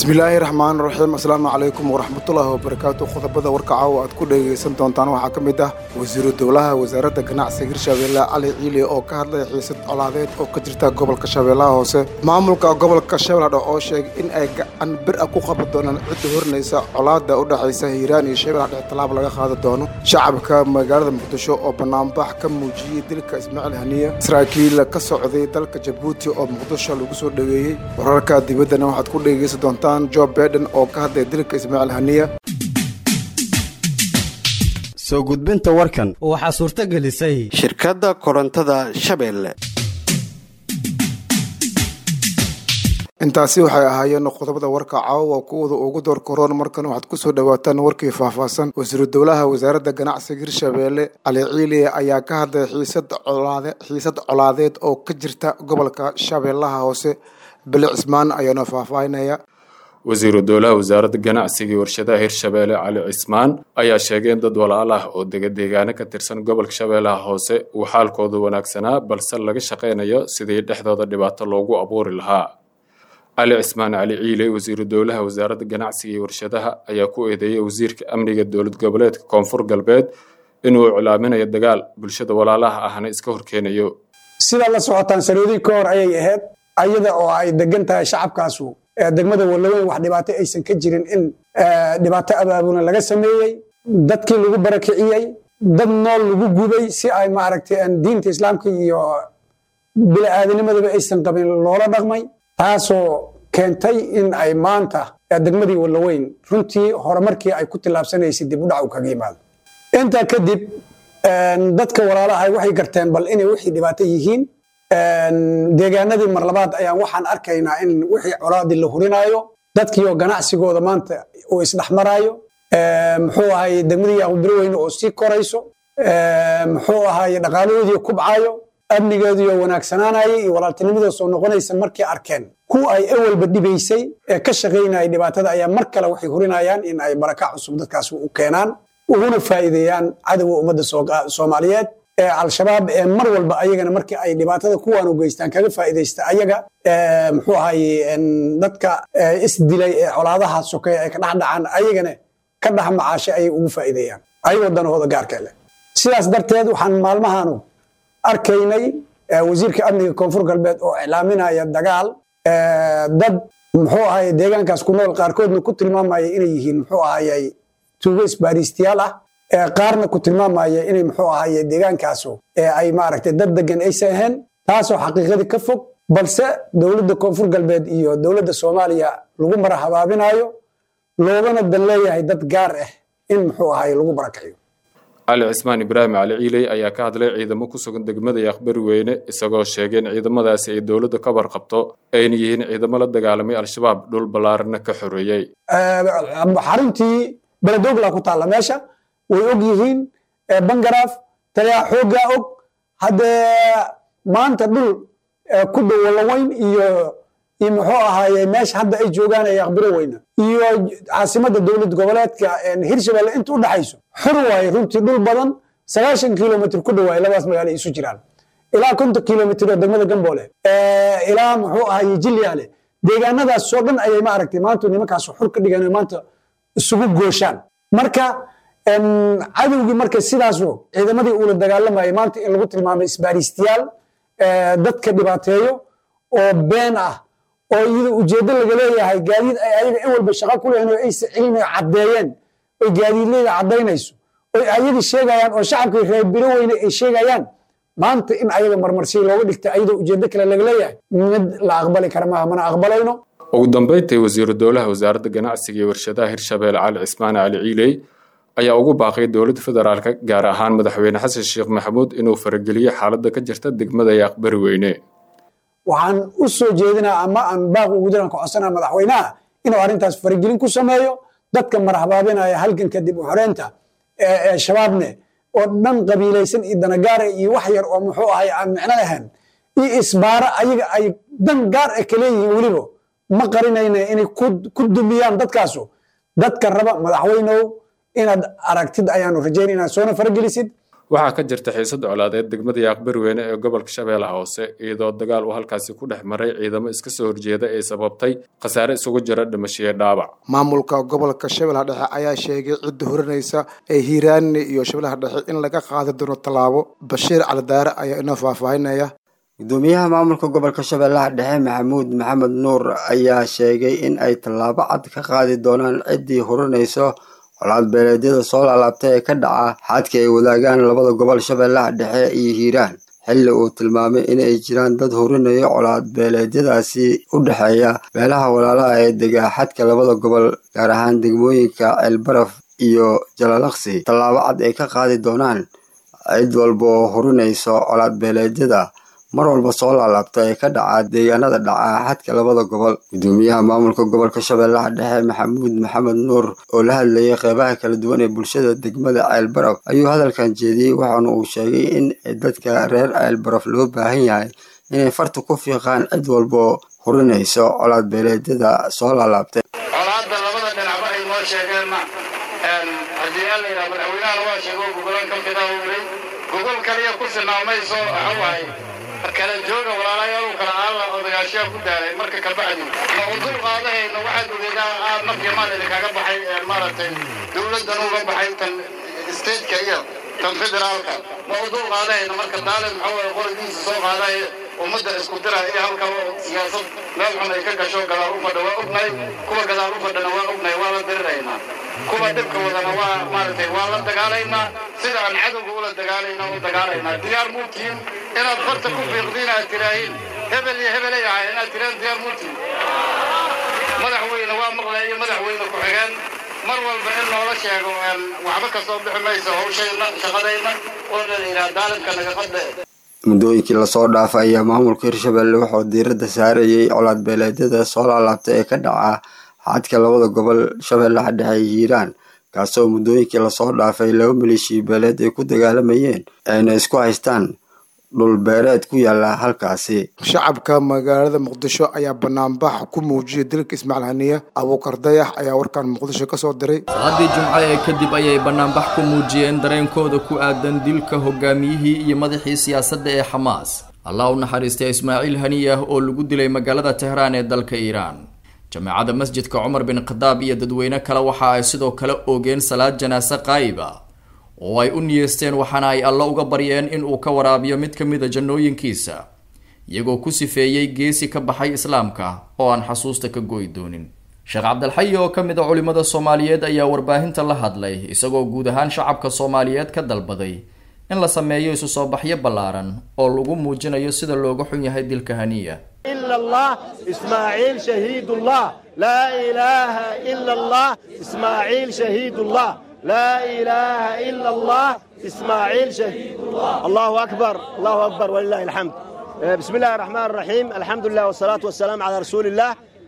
بسم الله الرحمن الرحيم السلام عليكم ورحمة الله وبركاته خطبة ورقة وأد كل سنتون وحكم ده وزير الدولة وزارة الجناح سجر شابيلا علي عيلي أو كهذا حيث علادات أو كجرتا قبل كشابيلا هوسه معمولك قبل كشابيلا ده أو شيء إن أن برأكو قبضنا عدهور نيسا علاد ده أودا حيث هيراني شابيلا اعتلاف لغا هذا دونه شعب كمجال مقدشو أو بنامبح كموجي دلك إسماعيل هنية إسرائيل كسعودية دلك جيبوتي أو مقدشو لقصو دقيقي وراركا ديبدنا وحد كل سنتون جو بايدن oo ka hadlay dilka Ismaaciil Haniya soo gudbinta warkan waxa suurta gelisay shirkadda korontada Shabeelle intaasi waxay ahaayeen qodobada warka caawa kuwada ugu door koron markan waxaad ku soo dhawaataan warkii faahfaahsan wasiir dawladda wasaaradda ganacsiga Shabeelle Ali Ciili ayaa ka hadlay xiisad colaadeed oo ka jirta gobolka Shabeellaha hoose Bile Cismaan ayaana faahfaahinaya wasiir dawladda wasaaradda ganacsiga warshadaha Hirshabeelle Ali Cismaan ayaa sheegay in dad walaalaha oo deegaano ka tirsan gobolka Shabeellaha hoose uu xaalkoodu wanaagsanaa balse laga shaqeynayo sidii dhexdooda dhibaato loogu abuuri lahaa Ali Cismaan Ali Ciili wasiir dawladda wasaaradda ganacsiga warshadaha ayaa ku eedeeyay wasiirka amniga dawlad goboleedka Koonfur Galbeed inuu cilaaminayo dagaal bulshada walaalaha ahna iska horkeenayo sida la socotaan saroodii ka hor ayay ahayd ayada oo ay degan tahay shacabkaasu degmada walaweyn wax dhibaato aysan ka jirin in dhibaato abaabuna laga sameeyay dadkii lagu barakiciyay dad nool lagu gubay si ay maaragtay diinta islaamka iyo bini'aadanimada aysan qabin loola dhaqmay taasoo keentay in ay maanta degmadii walaweyn runtii horumarkii ay ku tilaabsanaysay dib u dhac kaga yimaado inta kadib dadka walaalaha waxay garteen bal inay wixii dhibaato yihiin deegaanadii mar labaad ayaan waxaan arkaynaa in wixii colaadii la hurinayo dadkii oo ganacsigooda maanta uu isdhaxmarayo muxuu ahaay degmadii aqbirweyne oo sii korayso muxuu ahaay dhaqaalahoodii kubcayo amnigoodii oo wanaagsanaanayay iyo walaaltinimadooda soo noqonaysa markii arkeen kuwa ay awalba dhibaysay ee ka shaqaynayay dhibaatada ayaa mar kale waxay hurinayaan in ay baraka cusub dadkaas u keenaan uguna faa'iideeyaan cadawga ummadda Soomaaliyeed al-shabaab mar walba ayagana markii ay dhibaatada kuwaan u geystaan kaga faa'iideysta ayaga muxuu ahaay dadka isdilay colaadaha sokay ay ka dhaxdhacaan ayagana ka dhaxmacaashay ay ugu faa'iideeyaan ayagoo danahooda gaarka leh sidaas darteed waxaan maalmahaanu arkaynay wasiirka amniga Koonfur Galbeed oo iclaaminaya dagaal dad muxuu ahaay deegaankaas ku nool qaarkoodna ku tilmaamaya inay yihiin muxuu ahaay tuugo isbaaristiyaal ah qaarna ku tilmaamaya inay muxuu ahaay deegaankaas ay maaragtay dad degan aysan ahayn taasoo xaqiiqadii ka fog balse dawladda Koonfur Galbeed iyo dawladda Soomaaliya lagu marahabaabinayo loogana dan leeyahay dad gaar ah in muxuu ahaay lagu barakayo Ali Cismaan Ibraahim Ali Ciili ayaa ka hadlay ciidamo ku sugan degmada Aqbirweyne isagoo sheegay in ciidamadaasi ay dawladda ka warqabto ay yihiin ciidamo la dagaalamay al-shabaab dhul balaarna ka xoreeyay xaruntii Baladogla ku taala meesha way og yihiin bangaraaf taliya xooga og hada maanta dhul ku dhow walaweyn iyo muxuu ahaayay meesha hadda ay joogaan ay Aqbirweyne iyo caasimada dawlad goboleedka Hirshabeelle inta u dhaxayso xor way runtii dhul badan 90 kilomitir ku dhow ay labaas magaalo isu jiraan ilaa 50 kilomitir oo degmada Gamboole ilaa muxuu ahaayay Jilyaale deegaanadaas soo dhan ayay maaragtay maanta nimankaas xor ka dhigan maanta isugu gooshaan marka cadawgii marka sidaas ciidamadii uu la dagaalamay maanta in lagu tilmaamay isbaaristiyaal dadka dhibaateeyo oo been ah oo iyada ujeedo laga leeyahay gaadiid ay ayaga awalba shaqo ku leeyahay ay sicilinayo cadeeyeen oo gaadiidleeda cadeynayso oo ayada sheegayaan oo shacabka reer Biroweyne ay sheegayaan maanta in ayaga marmarsi looga dhigtay ayada ujeedo kale laga leeyahay mid la aqbali kara ma mana aqbalayno ugu dambeyntii wasiir dawladda wasaaradda ganacsiga iyo warshadaha Hirshabeelle Ali Cismaan Ali Ciili ayaa ugu baaqay dawladda federaalka gaar ahaan madaxweyne Xasan Sheekh Maxamuud inuu farageliyo xaaladda ka jirta degmada Aqbirweyne waxaan u soo jeedinaa ama aan baaq ugu diran ku codsanaa madaxweynaha inuu arintaas faragelin ku sameeyo dadka marhabaabinaya halkan kadib u xoreynta shabaabne oo dhan qabiilaysan iyo danagaar iyo wax yar oo muxuu ahay aan micno lahayn iyo isbaara ayaga ay dan gaar ah kale yihiin waliba ma qarinayna inay ku dumiyaan dadkaas dadka raba madaxweynuhu inaad aragtid ayaanu rajayn inaad soo faragelisid waxaa ka jirta xiisad colaadeed degmada Yaaqbarweyne ee gobolka Shabeellaha Hoose iyadoo dagaal uu halkaasi ku dhex maray ciidamo iska soo horjeeda ee sababtay khasaare isugu jira dhimasho iyo dhaawac. maamulka gobolka Shabeellaha Dhexe ayaa sheegay cid horanaysa ee Hiiraan iyo Shabeellaha Dhexe in laga qaado doono talaabo. Bashiir Cali Daare ayaa inoo faahfaahinaya. gudoomiyaha maamulka gobolka Shabeellaha Dhexe Maxamuud Maxamed Nuur ayaa sheegay in ay talaabo cad ka qaadi doonaan ciddii horanayso colaad beeleedyada soo laabtay ee ka dhaca xadka ay wadaagaan labada gobol Shabeellaha Dhexe iyo Hiiraan, xilli uu tilmaamay in ay jiraan dad horanaya colaad beeleedyadaasi u dhaxeeya beelaha walaalaha ee dega xadka labada gobol, gaar ahaan degmooyinka Ceelbaraf iyo Jalalaqsi. talaabo cad ay ka qaadi doonaan cid walba oo horanayso colaad beeleedyada mar walba soo laabta ee ka dhaca deegaanada dhaca xadka labada gobol. gudoomiyaha maamulka gobolka Shabeellaha Dhexe Maxamuud Maxamed Nuur oo la hadlayay qeybaha kala duwan ee bulshada degmada Ceelbaraf ayuu hadalkan jeediyay, waxaana uu sheegay in dadka reer Ceelbaraf loo baahan yahay inay farta ku fiiqaan cid walba horanayso colaad beeleedyada soo laabtay. colaadda labada dhinac waxay noo sheegeen haddii aan la yidhaha madaxweynaha waa sheego gobolan ka mid ah gobol kaliya ku sinaamayso waxawaay kala jooga walaalayaal kala alla odayaasha ku daalay marka ka bacdi ma u dul qaadayna waxaad ogeedaa nafkii maalin kaga baxay maartay dawladdan uga baxay tan state-ka iyo tan federaalka ma u dul qaadayna marka daalin waxa qoradiisa soo qaaday ummadda isku diray iyo halka siyaasad meel xun ay ka gasho gadaal u fadhiyo waa ognay kuwa gadaal u fadhina waa ognay waa la diriraynaa kuwa dhibka wadana waa maartay waa la dagaalaynaa sida aan cadowga ula dagaalaynaa diyaar muutiin inaad farta ku fiiqdiin aad tiraahin hebel iyo hebel ay ahay inaad tiraan diyaar muutiin madaxweyne waa maqlay iyo madaxweyne ku xigeen mar walba in loola sheego waxba ka soo bixi mayso hawshayna shaqadayna oo la yidhaha daalimka naga qadhe. muddooyinkii lasoo dhaafay ayaa maamulka Hirshabelle wuxuu diiradda saarayay colaad beeleedyada soo laabtay ee ka dhaca xadka labada gobol Shabeellaha Dhexe iyo Hiiraan, kaasoo muddooyinkii lasoo dhaafay laba maleeshiya beeleed ay ku dagaalamayeen ayna isku haystaan dhul beereed ku yaala halkaasi. shacabka magaalada Muqdisho ayaa banaanbax ku muujiyay dilka Ismaaciil Haniya. Abuukar Dayax ayaa warkan Muqdisho ka soo diray. Saacadii Jumcada ee kadib ayay banaanbax ku muujiyeen dareenkooda ku aadan dilka hogaamiyihii iyo madaxii siyaasadda ee Xamaas. Allah u naxariistay Ismaaciil Haniya oo lagu dilay magaalada Tehran ee dalka Iiraan. Jamaacada masjidka Umar bin Khadaab iyo dadweyne kale waxa ay sidoo kale oogeen salaad janaasa qaayba oo ay u niyeesteen, waxaana ay alla uga baryeen in uu ka waraabiyo mid ka mid ah jannooyinkiisa, iyagoo ku sifeeyay geesi ka baxay islaamka oo aan xasuusta ka goy doonin. Sheekh Cabdalxay oo ka mid ah culimada Soomaaliyeed ayaa warbaahinta la hadlay, isagoo guud ahaan shacabka Soomaaliyeed ka dalbaday in la sameeyo isu soo baxyo ballaaran oo lagu muujinayo sida looga xun yahay dilka Haniya. إلا الله إسماعيل شهيد الله لا إله إلا الله إسماعيل شهيد الله لا إله إلا الله إسماعيل شهيد الله الله أكبر الله أكبر ولله الحمد. بسم الله الرحمن الرحيم الحمد لله والصلاة والسلام على رسول الله.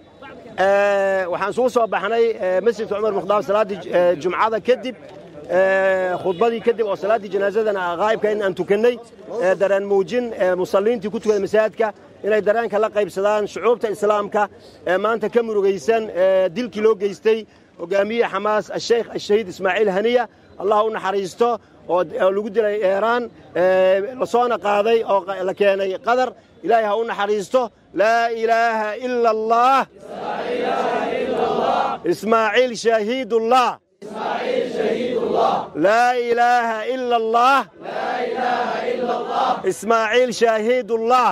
وحنسوس وبحني مسجد عمر بن الخطاب صلاة جمعة كدب خطبتي كدب وصلاة جنازتنا غايب كأن أن تكني دران موجين مصلين تكتب المساجد inay daraanka la qaybsadaan shucuubta islaamka ee maanta ka murugaysan dilkii loo geystay hogaamiye Xamaas Sheikh Shahiid Ismaaciil Haniya. Allah u naxariisto oo lagu dilay Iiraan, la soo qaaday oo la keenay qadar. Ilaahay ha u naxariisto. La ilaaha illa Allah Ismaaciil Shahiidullah لا إله إلا الله إسماعيل شهيد الله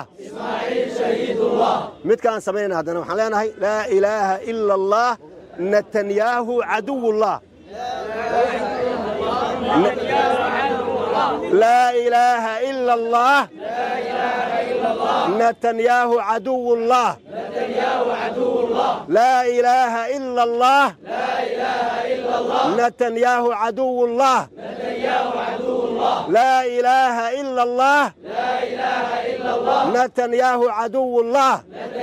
مت كان سمينا هذا وحنا لا إله إلا الله نتنياهو عدو الله لا إله إلا الله نتنياهو عدو الله لا إله إلا الله نتنياهو عدو الله لا إله إلا الله نتنياهو عدو الله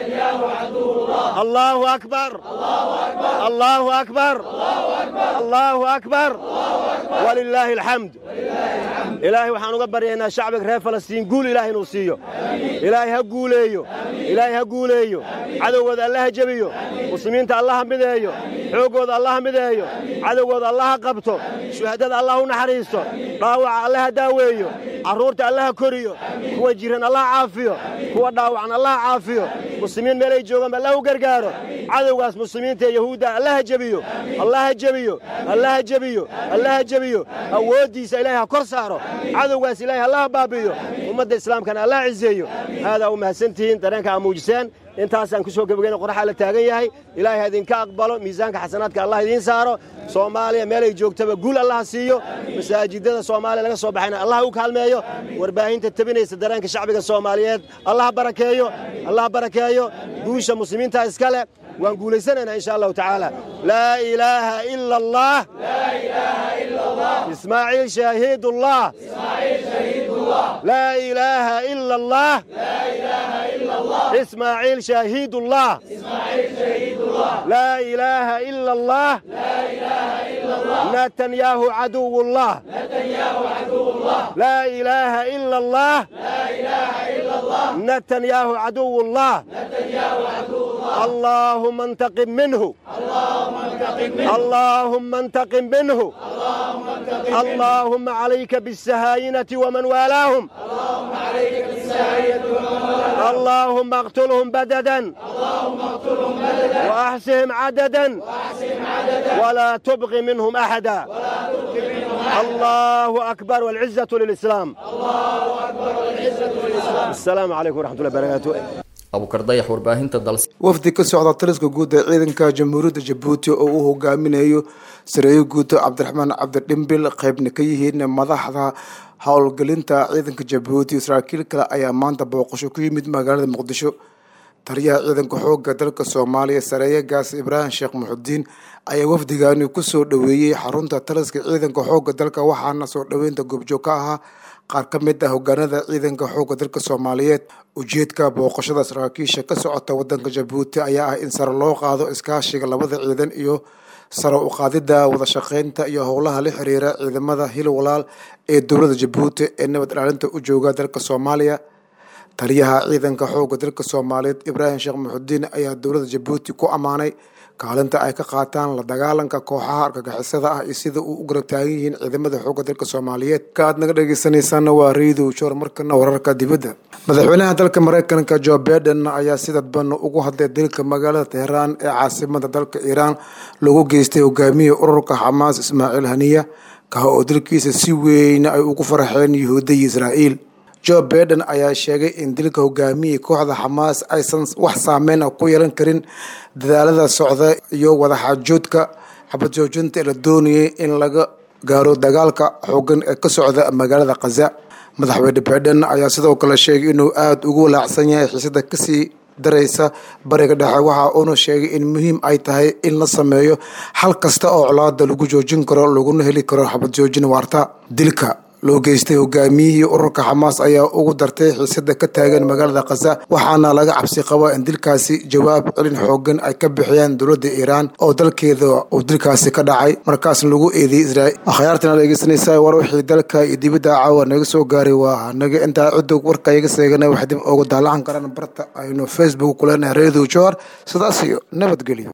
الله أكبر الله أكبر الله أكبر ولله الحمد. إلهي وحنا نقبر هنا شعبك ريف فلسطين قول إلهي نوصيه إلهي هقوليه إلهي هقوليه عدو ذا الله جبيه مسلمين الله بديه xooggooda allah mideeyo cadowgooda allah qabto shuhadada allah u naxariisto dhaawaca allah daaweeyo carruurta allah koriyo kuwa jiran allah caafiyo kuwa dhaawacan allah caafiyo muslimiin meelay joogaan allah u gargaaro cadowgaas muslimiinta ee yahuudda allah jabiyo allah jabiyo allah jabiyo allah jabiyo awoodiisa ilaahay ha kor saaro cadowgaas ilaahay allah baabiyo ummadda islaamkana allah cizeeyo hada umahsantihiin dareenka amuujiseen intaasaan ku soo gabagayna qoraxa la taagan yahay ilaahay idinka aqbalo miisaanka xasanaadka allah idiin saaro Soomaaliya meelay joogtaba guul allah siiyo masaajidada Soomaaliya laga soo baxayna allah u kaalmeeyo warbaahinta tabinaysa dareenka shacbiga Soomaaliyeed allah barakeeyo guusha muslimiinta iskale waan guulaysanayna insha Allah ta'ala la ilaha illa Allah Ismaaciil shahiidullah la ilaha illa Allah إسماعيل شهيد الله لا إله إلا الله نتنياهو عدو الله لا إله إلا الله نتنياهو عدو الله اللهم انتقم منه اللهم انتقم منه اللهم عليك بالسهاينة ومن والاهم اللهم اقتلهم بددا وأحسهم عددا ولا تبغ منهم أحدا الله أكبر والعزة للإسلام السلام عليكم ورحمة الله وبركاته abuukar dayax warbaahinta dalse wafdi ka socda taliska guud ee ciidanka jamhuuriyadda Jabuuti oo uu hogaaminayo sareeyo guud Cabdiraxmaan Cabdidhimbil qaybna ka yihiin madaxda howlgelinta ciidanka Jabuuti Israa'iil kale ayaa maanta booqasho ku yimid magaalada Muqdisho taliyaha ciidanka xoogga dalka Soomaaliya sareeyo gaas Ibrahim Sheekh Muxudiin ayaa wafdigaani ku soo dhaweeyay xarunta taliska ciidanka xoogga dalka waxaana soo dhaweynta goobjoog ka ahaa qaar ka mid ah hoggaanada ciidanka xoogga dalka Soomaaliyeed ujeedka booqashada saraakiisha ka socota wadanka Jabuuti ayaa ah in sare loo qaado iskaashiga labada ciidan iyo sare u qaadida wada shaqeynta iyo howlaha la xiriira ciidamada Hiilwalaal ee dowladda Jabuuti ee nabad ilaalinta u jooga dalka Soomaaliya taliyaha ciidanka xoogga dalka Soomaaliyeed Ibrahim Sheekh Muxudiin ayaa dowladda Jabuuti ku amaanay kaalinta ay ka qaataan la dagaalanka kooxaha argagixisada ah iyo sida uu u garab taagan yihiin ciidamada xoogga dalka Soomaaliyeed ka aad naga dhageysanaysan waa Radio Joor markana wararka dibadda madaxweynaha dalka Mareykanka Joe Biden ayaa sidoo kale ugu hadlay dalka magaalada Tehran ee caasimadda dalka Iran lagu geystay hogaamiye ururka Hamas Ismaaciil Haniya ka oo dalkiisa si weyn ay ugu farxeen Yahuudda iyo Israa'iil Joe Biden ayaa sheegay in dilka hogaamiye kooxda Hamas aysan wax saameyn ku yeelan karin dadaalada socda iyo wada xaajoodka xabad joojinta la doonayay in laga gaaro dagaalka xooggan ee ka socda magaalada Gaza madaxweyne Biden ayaa sidoo kale sheegay inuu aad ugu laacsan yahay xiisada ka sii dareysa bariga dhexe waxa uu sheegay in muhiim ay tahay in la sameeyo xal kasta oo colaadda lagu joojin karo laguna heli karo xabad joojin waarta dilka loo geystay hogaamiyihii ururka Hamas ayaa ugu dartay xiisada ka taagan magaalada Gaza waxaana laga cabsi qabaa in dilkaasi jawaab celin xooggan ay ka bixiyaan dowladda Iran oo dalkeeda oo dilkaasi ka dhacay markaas lagu eedeeyay Israa'iil akhyaartana dhageysanaysaa war wixii dalka iyo dibadda caawa naga soo gaaray waa naga inta cudug warkayga seeganay wax dib ugu daalan karaan barta aynu Facebook ku leenahay Radio Joor sidaas iyo nabadgelyo